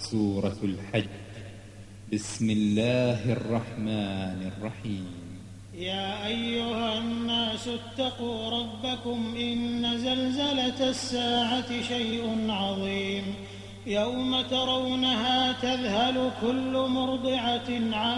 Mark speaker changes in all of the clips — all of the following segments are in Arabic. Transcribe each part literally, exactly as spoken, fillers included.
Speaker 1: سورة الحج. بسم الله الرحمن الرحيم.
Speaker 2: يا أيها الناس اتقوا ربكم إن زلزلة الساعة شيء عظيم يوم ترونها تذهل كل مرضعة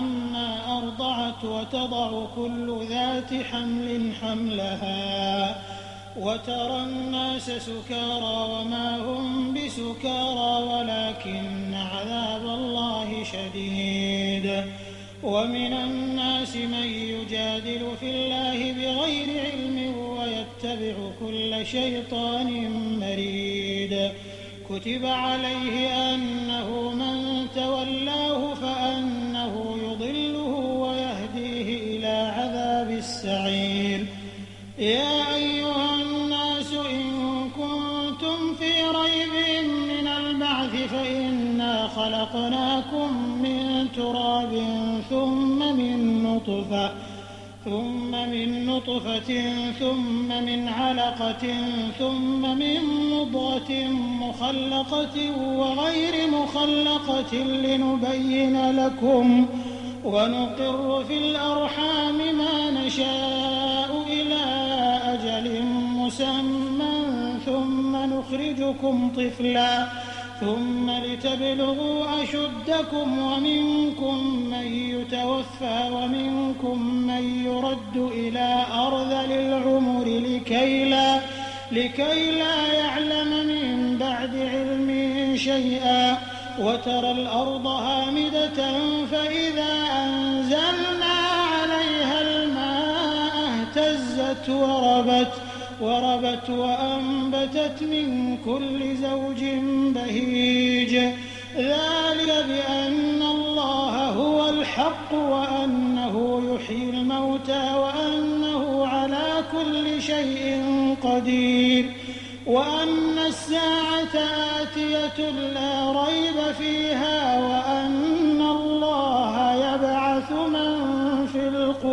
Speaker 2: عما أرضعت وتضع كل ذات حمل حملها وترى الناس سكارى وما هم بسكارى ولكن عذاب الله شديد. ومن الناس من يجادل في الله بغير علم ويتبع كل شيطان مريد. كتب عليه أنه من تولاه فأنه يضله ويهديه إلى عذاب السعير. يا أيها الناس إن كنتم في ريب من البعث فإنا خلقناكم من تراب ثم من نطفة ثم من نطفة ثم من علقة ثم من مضغة مخلقة وغير مخلقة لنبين لكم ونقر في الأرحام ما نشاء إلى أجل مسمى ثم نخرجكم طفلا ثم لتبلغوا أشدكم ومنكم من يتوفى ومنكم من يرد إلى أرذل العمر لكي لا, لكي لا يعلم من بعد علم شيئا. وترى الأرض هامدة فإذا أنزلنا عليها الماء اهتزت وربت وربت وأنبتت من كل زوج بهيج. ذلك بأن الله هو الحق وأنه يحيي الموتى وأنه على كل شيء قدير وأن الساعة آتية لا ريب فيها وأن الله يبعث من في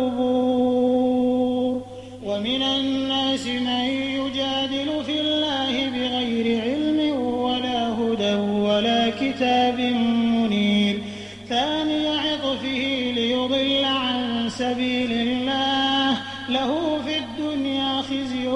Speaker 2: القبور. ومن الناس من يجادل في الله بغير علم ولا هدى ولا كتاب منير. ثاني عطفه ليضل عن سبيل الله له في الدنيا خزي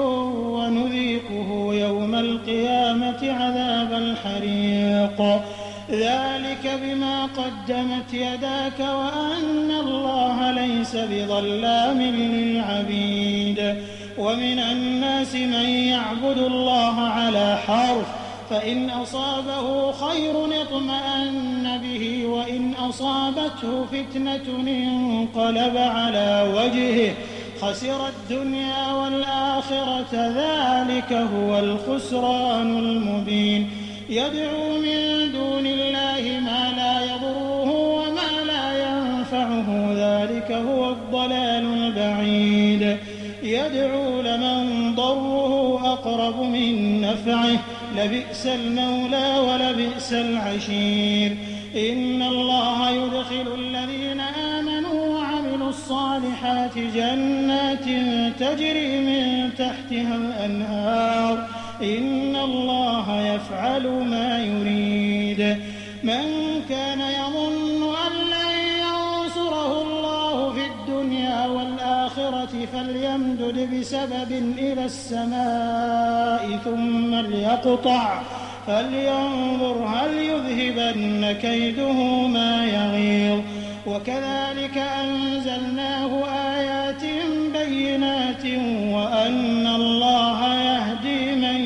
Speaker 2: ونذيقه يوم القيامة عذاب الحريق. ذلك بما قدمت يداك وأن الله ليس بظلام للعبيد. ومن الناس من يعبد الله على حرف فإن أصابه خير اطمأن به وإن أصابته فتنة انقلب على وجهه خسر الدنيا والآخرة ذلك هو الخسران المبين. يدعو من دون الله ما لا يضره وما لا ينفعه ذلك هو الضلال البعيد. يدعو لمن ضره أقرب من نفعه لبئس المولى ولبئس العشير. إن الله يدخل الذين آمنوا وعملوا الصالحات جنات تجري من تحتها الأنهار إن الله يفعل ما يريد. من كان يظن أن لن ينصره الله في الدنيا والآخرة فليمدد بسبب إلى السماء ثم ليقطع فلينظر هل يذهبن كيده ما يغيظ. وكذلك أنزلناه آيات بينات وأن الله يهدي من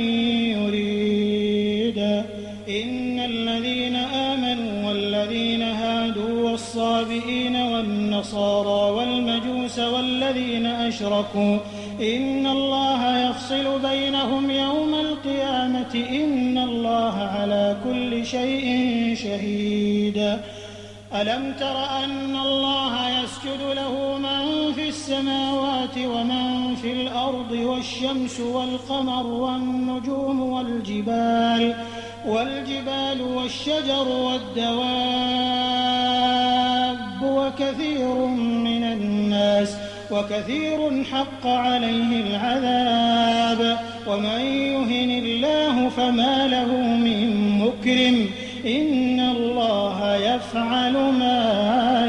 Speaker 2: يريد. إن الذين آمنوا والذين هادوا والصابئين والنصارى والمجوس والذين أشركوا إن الله يفصل بينهم يوم القيامة إن الله على كل شيء شهيد. ألم تر أن الله يسجد له من في السماوات ومن في الأرض والشمس والقمر والنجوم والجبال والجبال والشجر والدواب وكثير من الناس وكثير حق عليه العذاب. ومن يهن الله فما له من مكرم إن الله ويفعل ما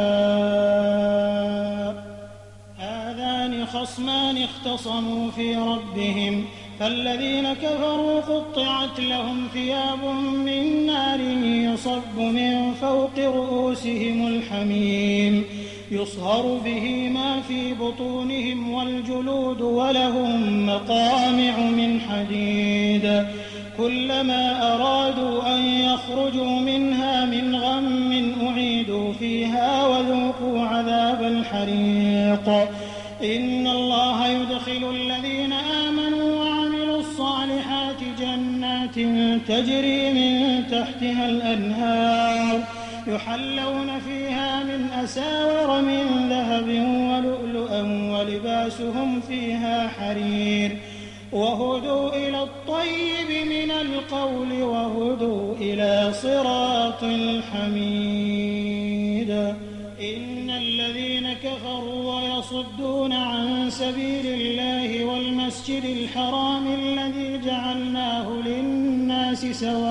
Speaker 2: يشاء. هذان خصمان اختصموا في ربهم فالذين كفروا قطعت لهم ثياب من نار يصب من فوق رؤوسهم الحميم يصهر به ما في بطونهم والجلود ولهم مقامع من حديد كلما أرادوا أن يخرجوا منها من غم أعيدوا فيها وذوقوا عذاب الحريق. إن الله يدخل الذين آمنوا وعملوا الصالحات جنات تجري من تحتها الأنهار يحلون فيها من أساور من ذهب ولؤلؤا ولباسهم فيها حرير وهدوا إلى الطيب من القول وهدوا إلى صراط الحميد. إن الذين كفروا ويصدون عن سبيل الله والمسجد الحرام الذي جعلناه للناس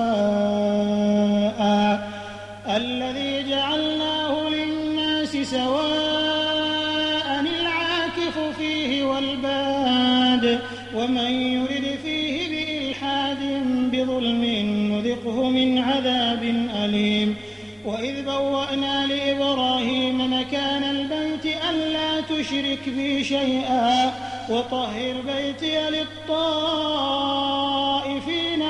Speaker 2: سواء الذي جعلناه للناس سواء العاكف فيه والباد ومن يرد فيه بإلحاد بظلم نذقه من عذاب أليم. وإذ بوأنا لإبراهيم مكان البيت ألا تشرك بي شيئا وطهر بيتي للطائفين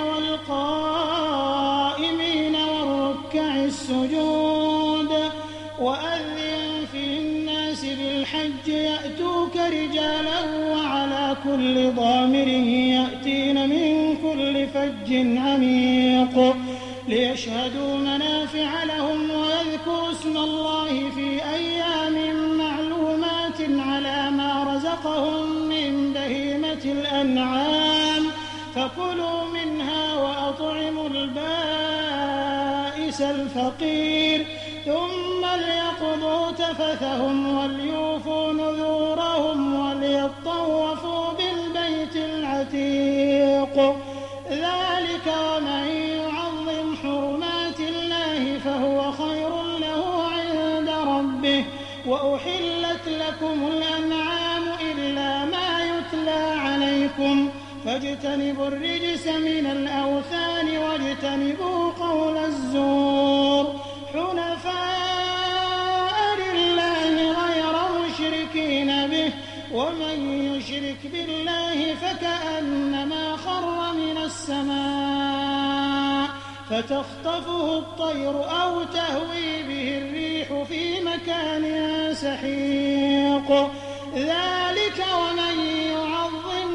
Speaker 2: والقائمين والركع السجود وأذن في الناس بالحج يأتوك رجالا وعلى كل ضامر يأتين من كل فج عميق ليشهدوا منافع لهم ويذكروا اسم الله في أيام معلومات على ما رزقهم من بهيمة الأنعام فكلوا منها وأطعموا البائس الفقير ثم ليقضوا تفثهم وليوفوا نذورهم وليطوفوا بالبيت العتيق. ذلك ومن يعظم حرمات الله فهو خير له عند ربه. وأحلت لكم الأنعام إلا ما يتلى عليكم فاجتنبوا الرجس من الأوثان واجتنبوا قول الزور حنفاء لله غير مشركين به ومن يشرك بالله فكأنما خر من السماء فتخطفه الطير أو تهوي به الريح في مكان سحيق. ذلك ومن يعظم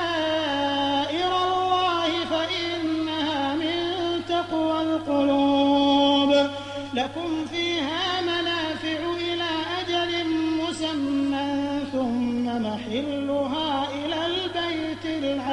Speaker 2: شعائر الله فإنها من تقوى القلوب. لكم فيها منافع إلى أجل مسمى ثم محلها إلى البيت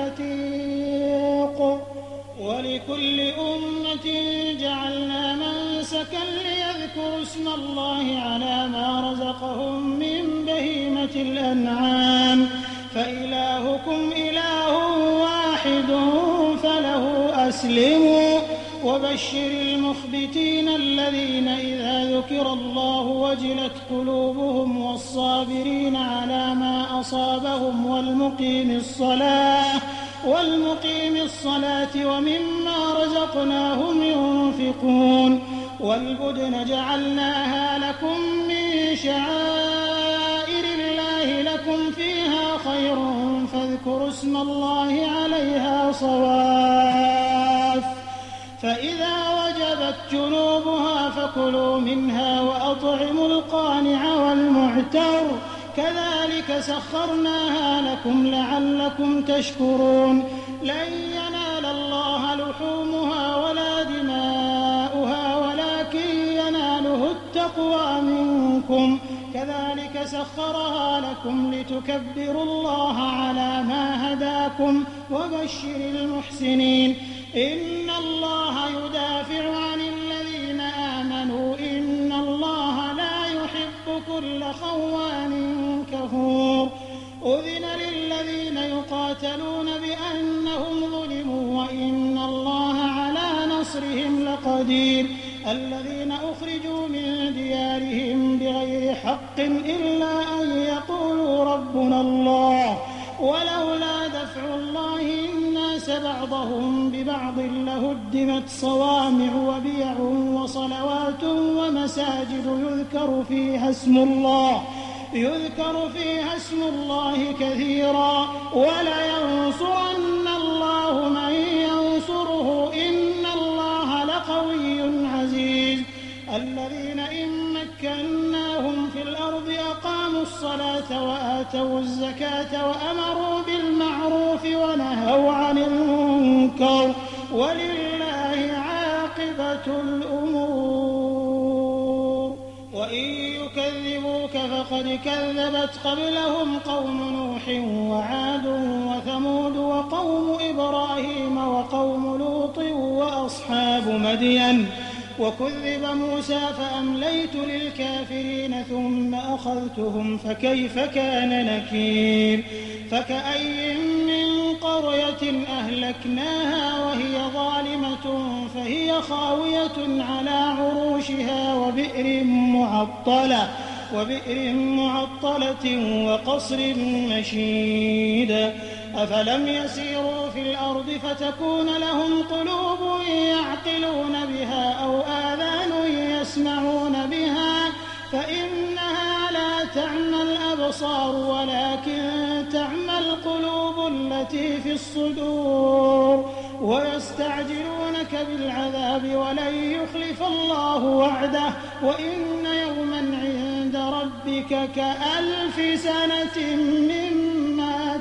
Speaker 2: العتيق. ولكل أمة جعلنا منسكا ليذكروا اسم الله على ما رزقهم من بهيمة الأنعام فإلهكم إله واحد فله أسلموا. وبشر المخبتين الذين إذا ذكر الله وجلت قلوبهم والصابرين على ما أصابهم والمقيم الصلاة والمقيم الصلاة ومما رزقناهم ينفقون. والبدن جعلناها لكم من شعائر الله لكم فيها خير فاذكروا اسم الله عليها صواف فإذا وجبت جنوبها فكلوا منها وأطعموا القانع والمعتر كذلك سخرناها لكم لعلكم تشكرون. لن ينال الله لحومها ولا دماؤها ولكن يناله التقوى منكم كذلك سخرها لكم لتكبروا الله على ما هداكم وبشر المحسنين. إن الله يدافع عن الذين آمنوا إن الله لا يحب كل خوان كفور. أذن للذين يقاتلون بأنهم ظلموا وإن الله على نصرهم لقدير. الذين أخرجوا من ديارهم بغير حق إلا أن يقولوا ربنا الله ولولا دفع الله الناس بعضهم ببعض لهدمت صوامع وبيع وصلوات ومساجد يذكر فيها اسم الله يذكر فيها اسم الله كثيرا ولينصرن الله من ينصره إن الله لقوي عزيز. الذين إن مكناهم في الأرض أقاموا الصلاة وآتوا الزكاة وأمروا بالمعروف ونهوا عن المنكر ولله عاقبة الأمور. وإن يكذبوك فقد كذبت قبلهم قوم نوح وعاد وثمود وقوم إبراهيم وقوم لوط وأصحاب مدين وكذب موسى فأمليت للكافرين ثم أخذتهم فكيف كان نكير. فكأي من قرية أهلكناها وهي ظالمة فهي خاوية على عروشها وبئر معطلة وبئر معطلة وقصر مشيد. أفلم يسيروا في الأرض فتكون لهم قلوب يعقلون بها أو آذان يسمعون بها فإنها لا تعمى الأبصار ولكن تعمى القلوب التي في الصدور. ويستعجلونك بالعذاب ولن يخلف الله وعده وإن يوما عند ربك كألف سنة مما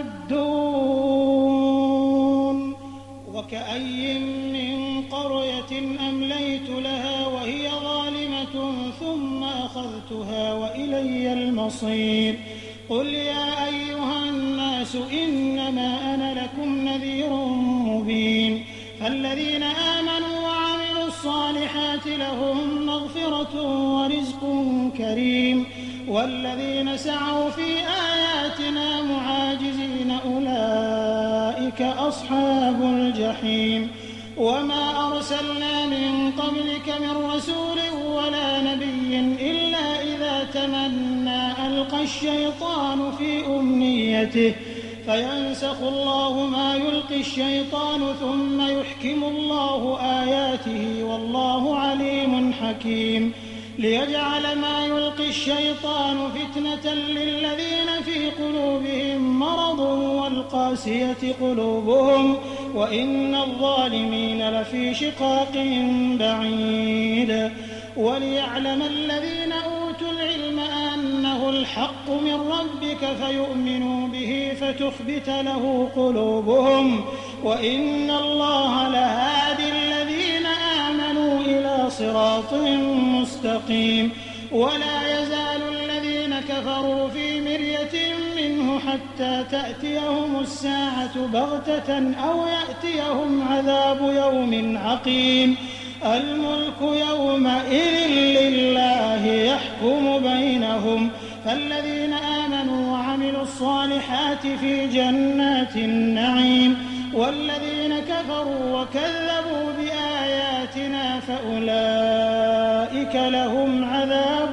Speaker 2: تعدون. وكأي من قرية أمليت لها وهي ظالمة ثم أخذتها وإلي المصير. قل يا أيها الناس إنما أنا لكم نذير مبين. فالذين آمنوا وعملوا الصالحات لهم مغفرة ورزق كريم والذين سعوا في آياتنا معاجزين أولئك أصحاب الجحيم. وما أرسلنا من قبلك من رسول ولا نبي إلا إذا تمنى ألقى الشيطان في أمنيته فينسخ الله ما يلقي الشيطان ثم يحكم الله آياته والله عليم حكيم. ليجعل ما يلقي الشيطان فتنة للذين في قلوبهم مرض والقاسية قلوبهم وإن الظالمين لفي شقاق بعيد. وليعلم الذين أوتوا العلم أنه الحق من ربك فيؤمنوا به فتخبت له قلوبهم وإن الله لهادي الذين آمنوا إلى صراط مستقيم. ولا يزال الذين كفروا في مرية منه حتى تأتيهم الساعة بغتة أو يأتيهم عذاب يوم عقيم. الملك يومئذ لله يحكم بينهم. فالذين آمنوا وعملوا الصالحات في جنات النعيم والذين كفروا وكذبوا بآياتنا فأولئك لهم عذاب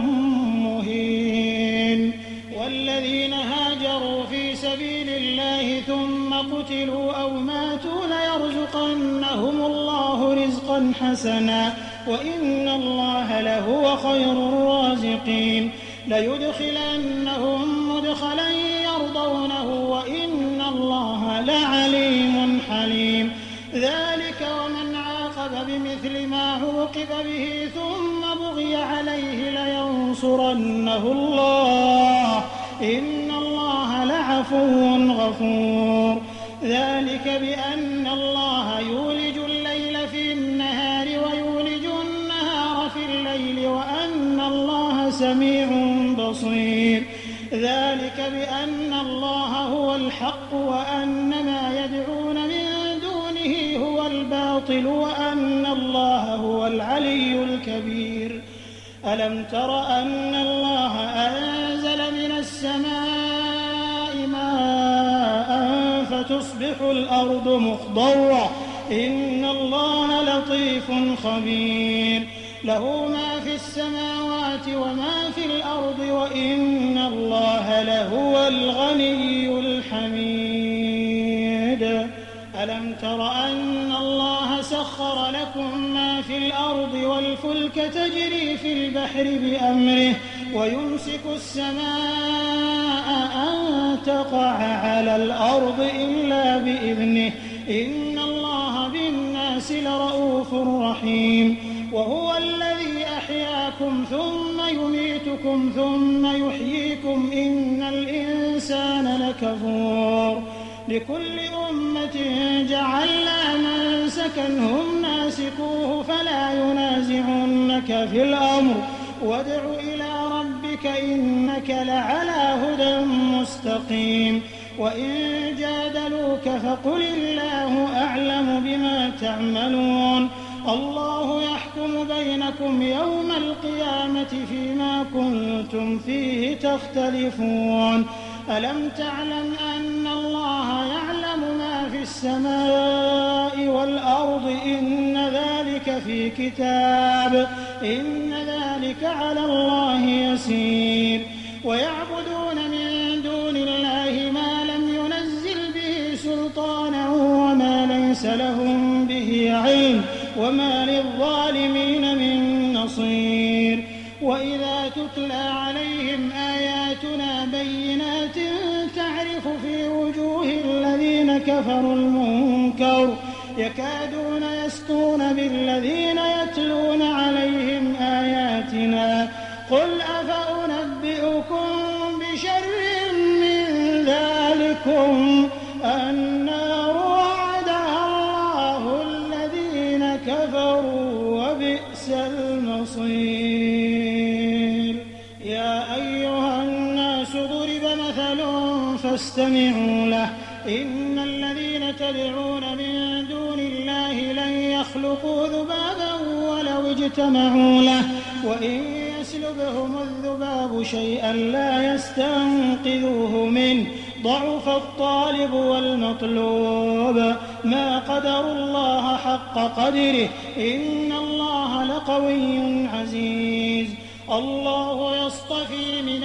Speaker 2: مهين. والذين هاجروا في سبيل الله ثم قتلوا أو ماتوا ليرزقنهم الله رزقا حسنا وإن الله لهو خير الرازقين. ليدخلنهم مدخلا يرضونه وإن الله لعليم حليم. ذلك ومن عاقب بمثل ما عوقب به ثم بغي عليه لينصرنه الله إن الله لعفو غفور. ذلك بأن الله يولج الليل في النهار ويولج النهار في الليل وأن الله سميع بصير. ذلك بأن الله هو الحق وأن ما يدعون من دونه هو الباطل وأن الله هو العلي الكبير. ألم تر أن الله أنزل من السماء ماء فتصبح الأرض مخضرة إن الله لطيف خبير له ما في السماوات وما في الأرض وإن الله لهو الغني الحميد ألم تر أن الله سخر لكم ما في الأرض والفلك تجري في البحر بأمره ويمسك السماء أن تقع على الأرض إلا بإذنه إن الله بالناس لرؤوف رحيم وهو الذي أحياكم ثم يميتكم ثم يحييكم إن الإنسان لكفور لكل أمة جعلنا منسكا هم ناسكوه فلا ينازعنك في الأمر وادع إلى ربك إنك لعلى هدى مستقيم وإن جادلوك فقل الله أعلم بما تعملون الله يحكم بينكم يوم القيامة فيما كنتم فيه تختلفون ألم تعلم أن الله يعلم ما في السماء والأرض إن ذلك في كتاب إن ذلك على الله يسير ويعبدون من دون الله ما لم ينزل به سلطانا وما ليس لهم به علم وما للظالمين من نصير وإذا تتلى عليهم آياتنا بينات تعرف في وجوه الذين كفروا المنكر يكادون يسطون بالذين يتلون عليهم آياتنا قل أفأنبئكم بشر من ذلكم النار وعدها الله الذين كفروا وبئس المصير يا أيها الناس ضرب مثل فاستمعوا له إن الذين تدعون من دون الله لن يخلقوا ذبابا ولو اجتمعوا له وإن يسلبهم الذباب شيئا لا يستنقذوه منه ضعف الطالب والمطلوب ما قدروا الله حق قدره إن الله لقوي عزيز الله يصطفي من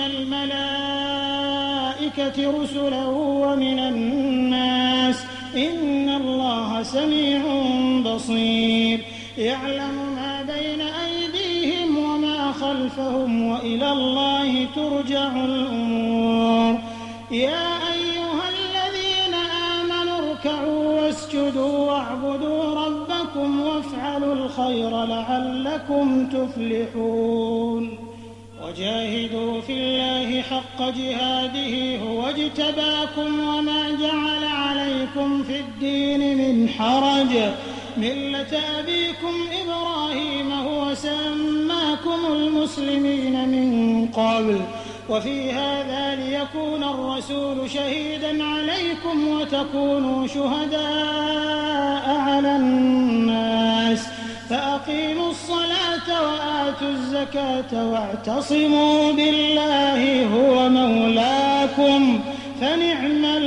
Speaker 2: الملائكة رسلا ومن الناس إن الله سميع بصير يعلم ما بين أيديهم وما خلفهم وإلى الله ترجع الأمور يا أيها الذين آمنوا اركعوا واسجدوا واعبدوا ربكم وافعلوا الخير لعلكم تفلحون وجاهدوا في الله حق جهاده هو اجتباكم وما جعل عليكم في الدين من حرج ملة أبيكم إبراهيم هو سماكم المسلمين من قبل وفي هذا ليكون الرسول شهيدا عليكم وتكونوا شهداء على الناس فأقيموا الصلاة وآتوا الزكاة واعتصموا بالله هو مولاكم فنعم